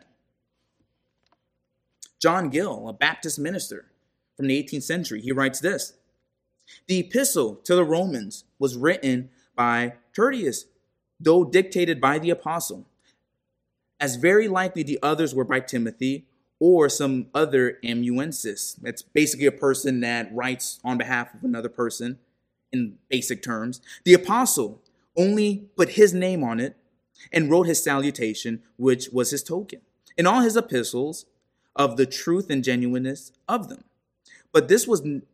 John Gill, a Baptist minister from the 18th century, he writes this: "The epistle to the Romans was written by Tertius, though dictated by the apostle, as very likely the others were by Timothy or some other amanuensis." That's basically a person that writes on behalf of another person in basic terms. "The apostle only put his name on it and wrote his salutation, which was his token, in all his epistles of the truth and genuineness of them. But this,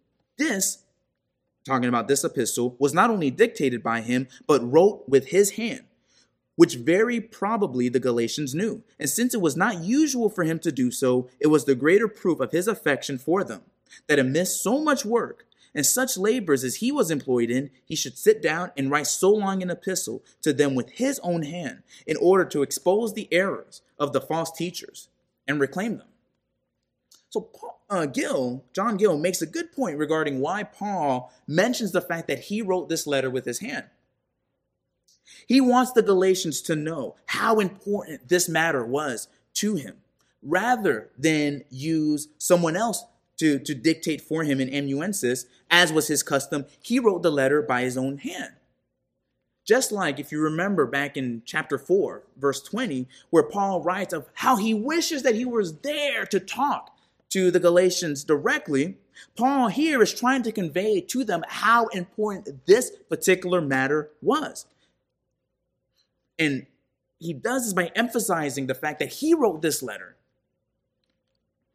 talking about this epistle, was not only dictated by him, but wrote with his hand, which very probably the Galatians knew. And since it was not usual for him to do so, it was the greater proof of his affection for them, that amidst so much work and such labors as he was employed in, he should sit down and write so long an epistle to them with his own hand, in order to expose the errors of the false teachers and reclaim them." So John Gill makes a good point regarding why Paul mentions the fact that he wrote this letter with his hand. He wants the Galatians to know how important this matter was to him, rather than use someone else to dictate for him in amanuensis, as was his custom. He wrote the letter by his own hand. Just like if you remember back in chapter 4, verse 20, where Paul writes of how he wishes that he was there to talk to the Galatians directly, Paul here is trying to convey to them how important this particular matter was. And he does this by emphasizing the fact that he wrote this letter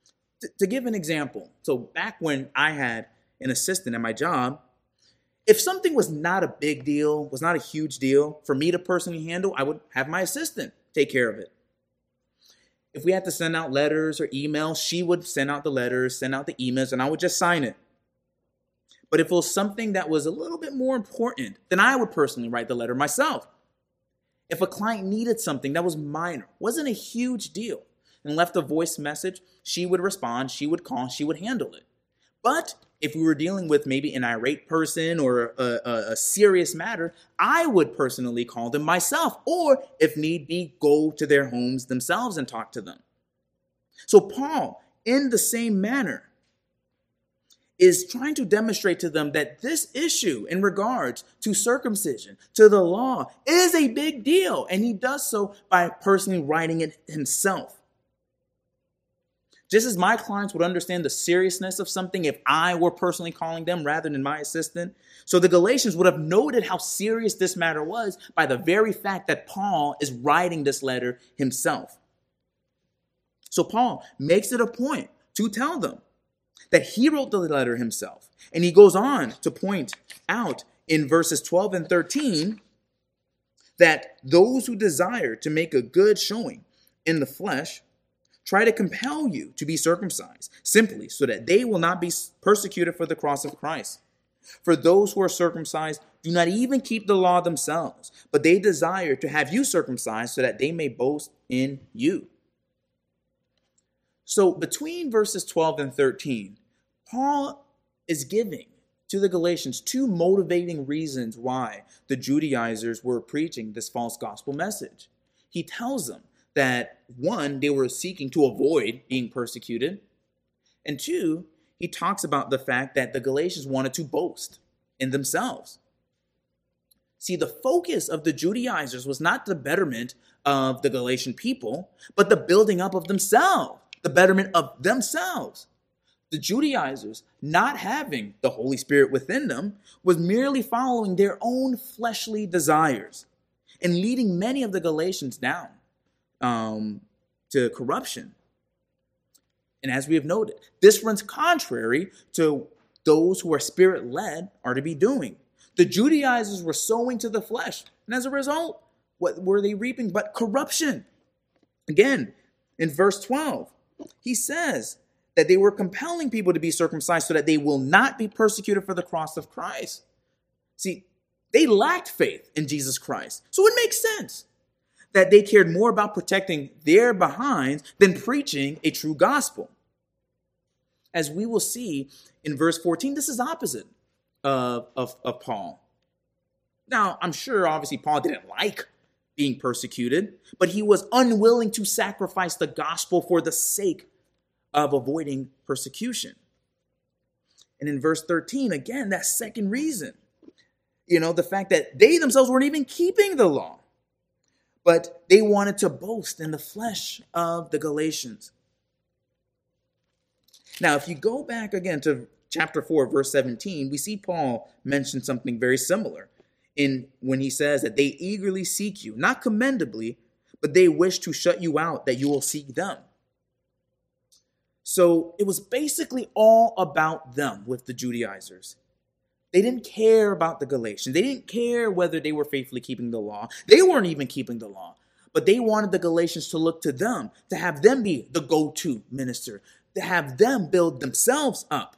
To give an example, so back when I had an assistant at my job, if something was not a big deal, was not a huge deal for me to personally handle, I would have my assistant take care of it. If we had to send out letters or emails, she would send out the letters, send out the emails, and I would just sign it. But if it was something that was a little bit more important, then I would personally write the letter myself. If a client needed something that was minor, wasn't a huge deal, and left a voice message, she would respond, she would call, she would handle it. But if we were dealing with maybe an irate person or a serious matter, I would personally call them myself, or if need be, go to their homes themselves and talk to them. So Paul, in the same manner, is trying to demonstrate to them that this issue in regards to circumcision, to the law, is a big deal. And he does so by personally writing it himself. Just as my clients would understand the seriousness of something if I were personally calling them rather than my assistant, so the Galatians would have noted how serious this matter was by the very fact that Paul is writing this letter himself. So Paul makes it a point to tell them that he wrote the letter himself. And he goes on to point out in verses 12 and 13 that those who desire to make a good showing in the flesh try to compel you to be circumcised, simply so that they will not be persecuted for the cross of Christ. For those who are circumcised do not even keep the law themselves, but they desire to have you circumcised so that they may boast in you. So between verses 12 and 13, Paul is giving to the Galatians two motivating reasons why the Judaizers were preaching this false gospel message. He tells them that, one, they were seeking to avoid being persecuted, and two, he talks about the fact that the Galatians wanted to boast in themselves. See, the focus of the Judaizers was not the betterment of the Galatian people, but the building up of themselves, the betterment of themselves. The Judaizers, not having the Holy Spirit within them, was merely following their own fleshly desires and leading many of the Galatians down to corruption. And as we have noted, this runs contrary to those who are spirit-led are to be doing. The Judaizers were sowing to the flesh, and as a result, what were they reaping but corruption? Again, in verse 12, he says that they were compelling people to be circumcised so that they will not be persecuted for the cross of Christ. See, they lacked faith in Jesus Christ, so it makes sense that they cared more about protecting their behinds than preaching a true gospel. As we will see in verse 14, this is opposite of Paul. Now, I'm sure, obviously, Paul didn't like being persecuted, but he was unwilling to sacrifice the gospel for the sake of avoiding persecution. And in verse 13, again, that second reason, the fact that they themselves weren't even keeping the law, but they wanted to boast in the flesh of the Galatians. Now, if you go back again to chapter 4, verse 17, we see Paul mention something very similar when he says that they eagerly seek you, not commendably, but they wish to shut you out, that you will seek them. So it was basically all about them with the Judaizers. They didn't care about the Galatians. They didn't care whether they were faithfully keeping the law. They weren't even keeping the law. But they wanted the Galatians to look to them, to have them be the go-to minister, to have them build themselves up.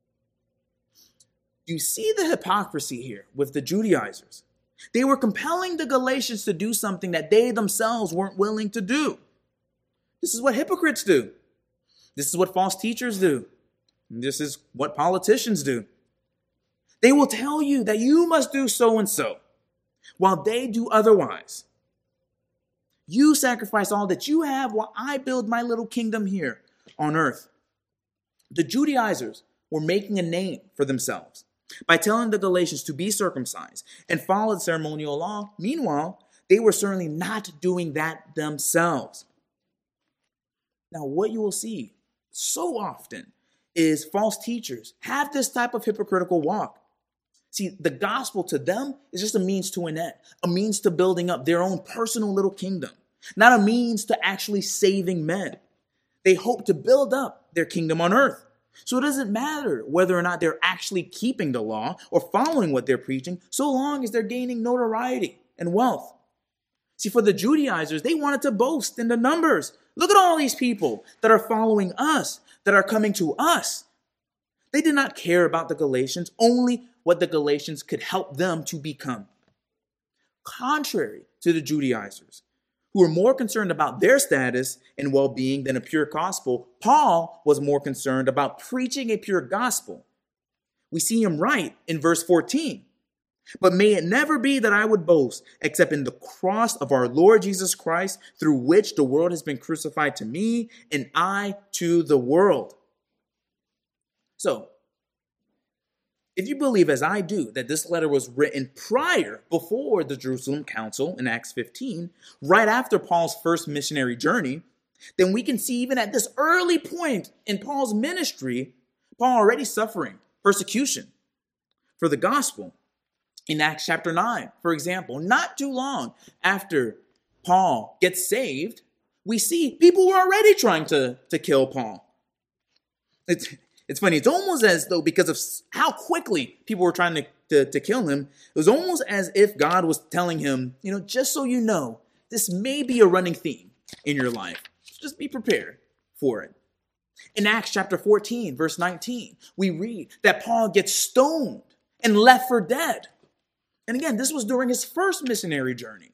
You see the hypocrisy here with the Judaizers. They were compelling the Galatians to do something that they themselves weren't willing to do. This is what hypocrites do. This is what false teachers do. This is what politicians do. They will tell you that you must do so and so, while they do otherwise. You sacrifice all that you have while I build my little kingdom here on earth. The Judaizers were making a name for themselves by telling the Galatians to be circumcised and follow the ceremonial law. Meanwhile, they were certainly not doing that themselves. Now, what you will see so often is false teachers have this type of hypocritical walk. See, the gospel to them is just a means to an end, a means to building up their own personal little kingdom, not a means to actually saving men. They hope to build up their kingdom on earth. So it doesn't matter whether or not they're actually keeping the law or following what they're preaching, so long as they're gaining notoriety and wealth. See, for the Judaizers, they wanted to boast in the numbers. Look at all these people that are following us, that are coming to us. They did not care about the Galatians, only what the Galatians could help them to become. Contrary to the Judaizers, who were more concerned about their status and well-being than a pure gospel, Paul was more concerned about preaching a pure gospel. We see him write in verse 14, "But may it never be that I would boast except in the cross of our Lord Jesus Christ, through which the world has been crucified to me and I to the world." So, if you believe, as I do, that this letter was written before the Jerusalem Council in Acts 15, right after Paul's first missionary journey, then we can see even at this early point in Paul's ministry, Paul already suffering persecution for the gospel. In Acts chapter 9, for example, not too long after Paul gets saved, we see people were already trying to kill Paul. It's funny. It's almost as though, because of how quickly people were trying to kill him, it was almost as if God was telling him, just so you know, this may be a running theme in your life. Just be prepared for it. In Acts chapter 14, verse 19, we read that Paul gets stoned and left for dead. And again, this was during his first missionary journey.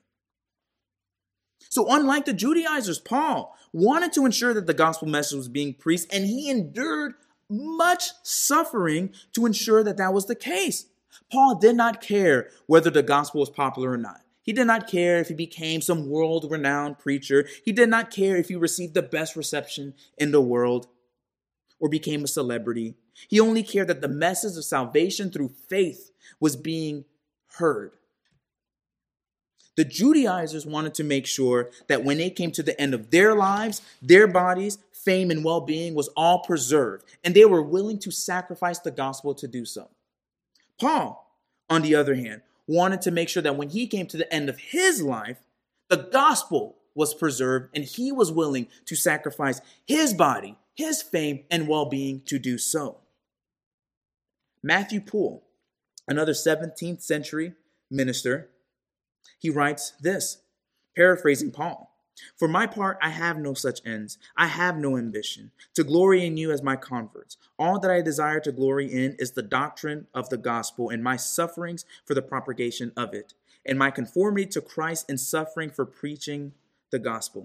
So unlike the Judaizers, Paul wanted to ensure that the gospel message was being preached, and he endured much suffering to ensure that that was the case. Paul did not care whether the gospel was popular or not. He did not care if he became some world-renowned preacher. He did not care if he received the best reception in the world or became a celebrity. He only cared that the message of salvation through faith was being heard. The Judaizers wanted to make sure that when they came to the end of their lives, their bodies, fame, and well-being was all preserved, and they were willing to sacrifice the gospel to do so. Paul, on the other hand, wanted to make sure that when he came to the end of his life, the gospel was preserved, and he was willing to sacrifice his body, his fame, and well-being to do so. Matthew Poole, another 17th century minister, he writes this, paraphrasing Paul: "For my part, I have no such ends. I have no ambition to glory in you as my converts. All that I desire to glory in is the doctrine of the gospel and my sufferings for the propagation of it, and my conformity to Christ in suffering for preaching the gospel."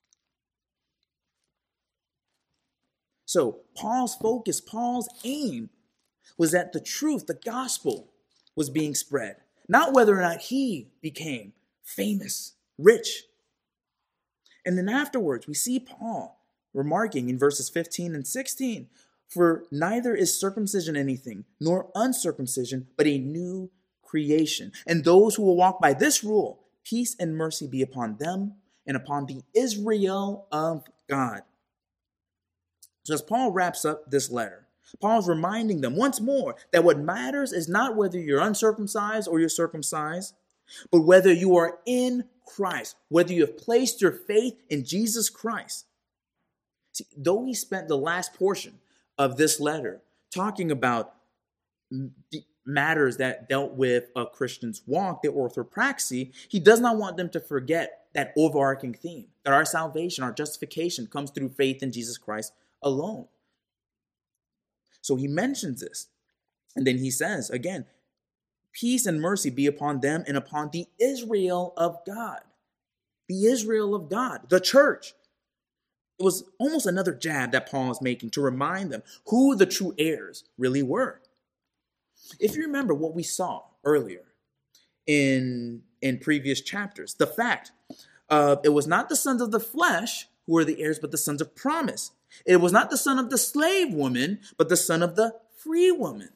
So Paul's focus, Paul's aim was that the truth, the gospel, was being spread, not whether or not he became famous, rich. And then afterwards, we see Paul remarking in verses 15 and 16, "For neither is circumcision anything, nor uncircumcision, but a new creation. And those who will walk by this rule, peace and mercy be upon them and upon the Israel of God." So as Paul wraps up this letter, Paul's reminding them once more that what matters is not whether you're uncircumcised or you're circumcised, but whether you are in Christ, whether you have placed your faith in Jesus Christ. See, though he spent the last portion of this letter talking about the matters that dealt with a Christian's walk, their orthopraxy, he does not want them to forget that overarching theme, that our salvation, our justification comes through faith in Jesus Christ alone. So he mentions this, and then he says again, "Peace and mercy be upon them and upon the Israel of God." The Israel of God, the church. It was almost another jab that Paul is making to remind them who the true heirs really were. If you remember what we saw earlier in previous chapters, the fact it was not the sons of the flesh who were the heirs, but the sons of promise. It was not the son of the slave woman, but the son of the free woman.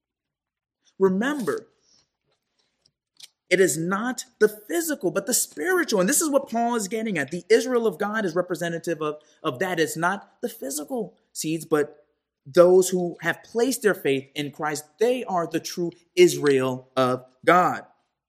Remember, it is not the physical, but the spiritual. And this is what Paul is getting at. The Israel of God is representative of that. It's not the physical seeds, but those who have placed their faith in Christ. They are the true Israel of God.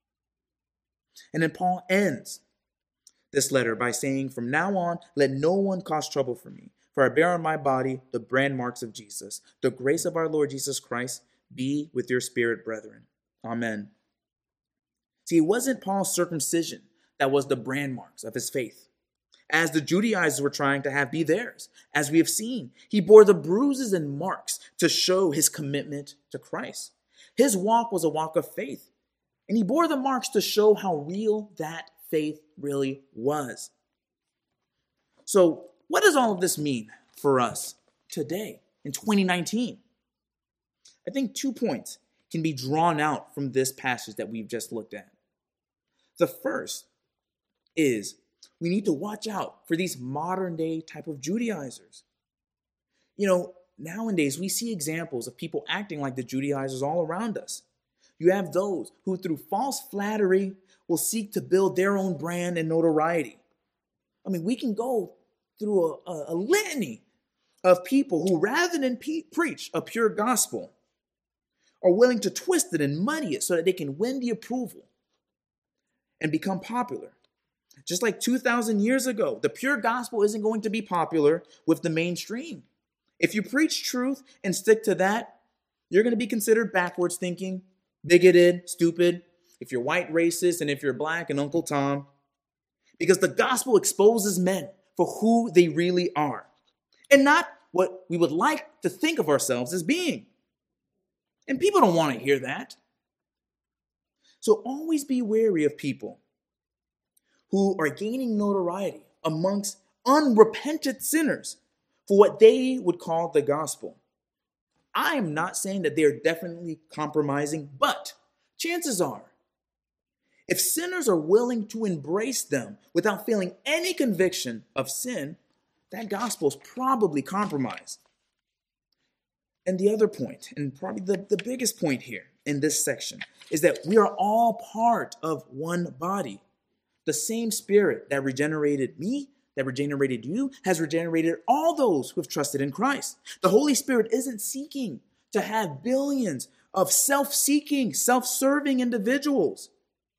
And then Paul ends this letter by saying, "From now on, let no one cause trouble for me, For I bear on my body the brand marks of Jesus. The grace of our Lord Jesus Christ be with your spirit, brethren. Amen. See, it wasn't Paul's circumcision that was the brand marks of his faith, as the Judaizers were trying to have be theirs. As we have seen, he bore the bruises and marks to show his commitment to Christ. His walk was a walk of faith, and he bore the marks to show how real that faith really was. So, what does all of this mean for us today in 2019? I think 2 points can be drawn out from this passage that we've just looked at. The first is we need to watch out for these modern day type of Judaizers. Nowadays we see examples of people acting like the Judaizers all around us. You have those who through false flattery will seek to build their own brand and notoriety. We can go through a litany of people who, rather than preach a pure gospel, are willing to twist it and muddy it so that they can win the approval and become popular. Just like 2,000 years ago, the pure gospel isn't going to be popular with the mainstream. If you preach truth and stick to that, you're going to be considered backwards thinking, bigoted, stupid, if you're white, racist, and if you're black, and Uncle Tom. Because the gospel exposes men for who they really are, and not what we would like to think of ourselves as being. And people don't want to hear that. So always be wary of people who are gaining notoriety amongst unrepentant sinners for what they would call the gospel. I am not saying that they're definitely compromising, but chances are, if sinners are willing to embrace them without feeling any conviction of sin, that gospel is probably compromised. And the other point, and probably the biggest point here in this section, is that we are all part of one body. The same spirit that regenerated me, that regenerated you, has regenerated all those who have trusted in Christ. The Holy Spirit isn't seeking to have billions of self-seeking, self-serving individuals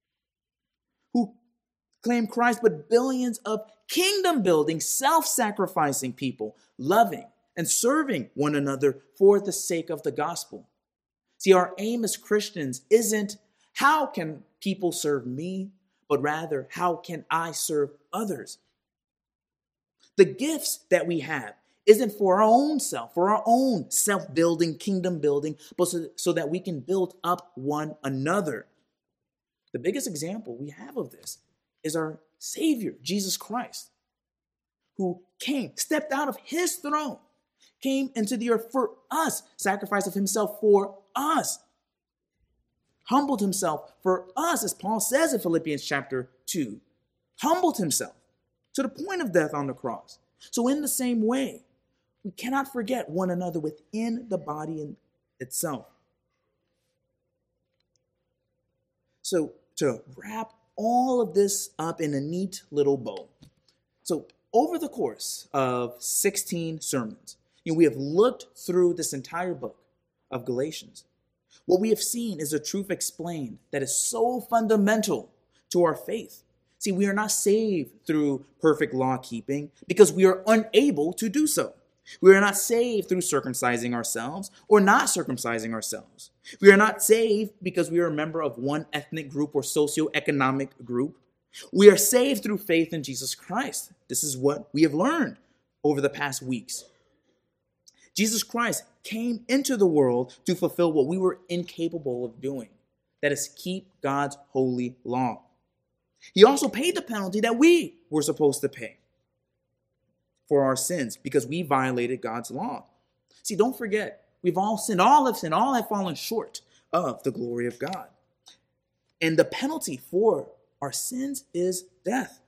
who claim Christ, but billions of kingdom-building, self-sacrificing people, loving and serving one another for the sake of the gospel. See, our aim as Christians isn't how can people serve me, but rather how can I serve others? The gifts that we have isn't for our own self, for our own self-building, kingdom-building, but so that we can build up one another. The biggest example we have of this is our Savior, Jesus Christ, who stepped out of his throne, came into the earth for us, sacrificed of himself for us, humbled himself for us, as Paul says in Philippians chapter 2, humbled himself to the point of death on the cross. So in the same way, we cannot forget one another within the body in itself. So to wrap all of this up in a neat little bow. So over the course of 16 sermons, we have looked through this entire book of Galatians. What we have seen is a truth explained that is so fundamental to our faith. See, we are not saved through perfect law keeping because we are unable to do so. We are not saved through circumcising ourselves or not circumcising ourselves. We are not saved because we are a member of one ethnic group or socioeconomic group. We are saved through faith in Jesus Christ. This is what we have learned over the past weeks. Jesus Christ came into the world to fulfill what we were incapable of doing. That is, keep God's holy law. He also paid the penalty that we were supposed to pay for our sins because we violated God's law. See, don't forget, we've all sinned, all have sinned, all have fallen short of the glory of God. And the penalty for our sins is death.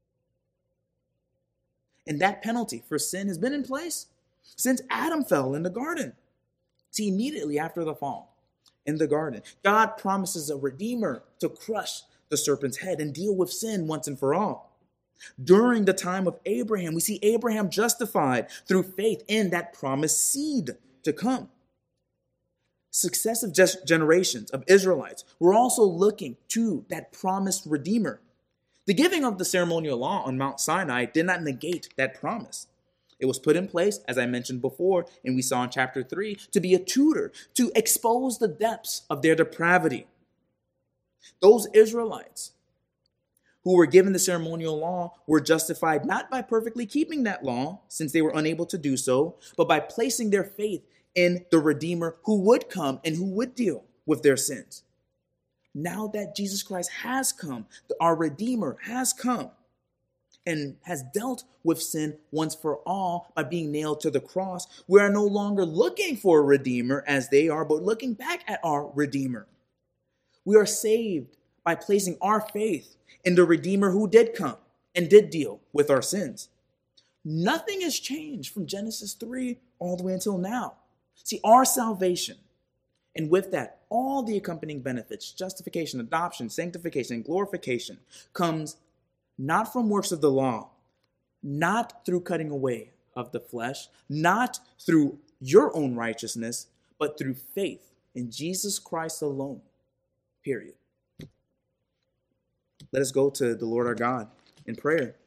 And that penalty for sin has been in place since Adam fell in the garden. See, immediately after the fall in the garden, God promises a redeemer to crush the serpent's head and deal with sin once and for all. During the time of Abraham, we see Abraham justified through faith in that promised seed to come. Successive generations of Israelites were also looking to that promised redeemer. The giving of the ceremonial law on Mount Sinai did not negate that promise. It was put in place, as I mentioned before, and we saw in chapter 3, to be a tutor, to expose the depths of their depravity. Those Israelites who were given the ceremonial law were justified not by perfectly keeping that law, since they were unable to do so, but by placing their faith in the Redeemer who would come and who would deal with their sins. Now that Jesus Christ has come, our Redeemer has come and has dealt with sin once for all by being nailed to the cross, we are no longer looking for a Redeemer as they are, but looking back at our Redeemer. We are saved by placing our faith in the Redeemer who did come and did deal with our sins. Nothing has changed from Genesis 3 all the way until now. See, our salvation, and with that, all the accompanying benefits, justification, adoption, sanctification, and glorification, comes not from works of the law, not through cutting away of the flesh, not through your own righteousness, but through faith in Jesus Christ alone. Period. Let us go to the Lord our God in prayer.